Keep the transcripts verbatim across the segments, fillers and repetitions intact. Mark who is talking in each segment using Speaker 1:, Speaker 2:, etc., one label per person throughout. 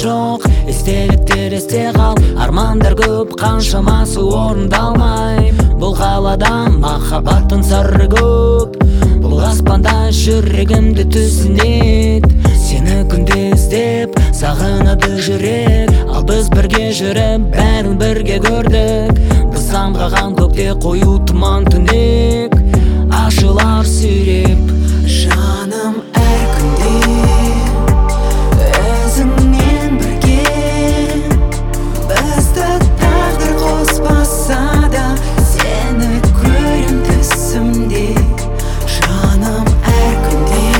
Speaker 1: жоқ, естеліктер есте қал. Армандар көп, қаншамасы орындалмай. Бұл қалада махаббаттың сыры көп. Бұл аспанда жүрегімді түсінет. Сені күнде іздеп сағынады жүрек. Ал біз бірге жүріп бәрін бірге көрдік. Біз самғаған көкте қою тұман түнек. Ашылар сүйреп
Speaker 2: жаным әр күнде өзіңмен бірге. Бізді тағдыр қоспаса да сені көрем түсімде. Жаным әр күнде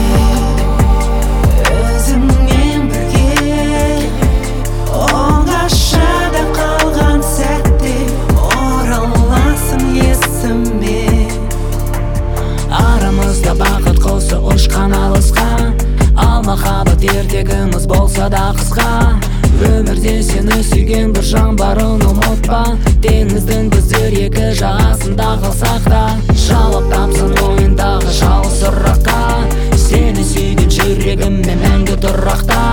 Speaker 2: өзіңмен бірге. оңашада қалған сәтте ораласың есіме.
Speaker 1: Арамызда бақыт құсы ұшқан алысқа. Ал махаббат ертегіміз болса да қысқа. Өмірде сені сүйген бір жан барын ұмытпа. Теңіздің біздер екі жағасында қалсақ та, жауап тапсын ойындағы жалғыз сұраққа. Сені сүйген жүрегіммен мәңгі тұрақта.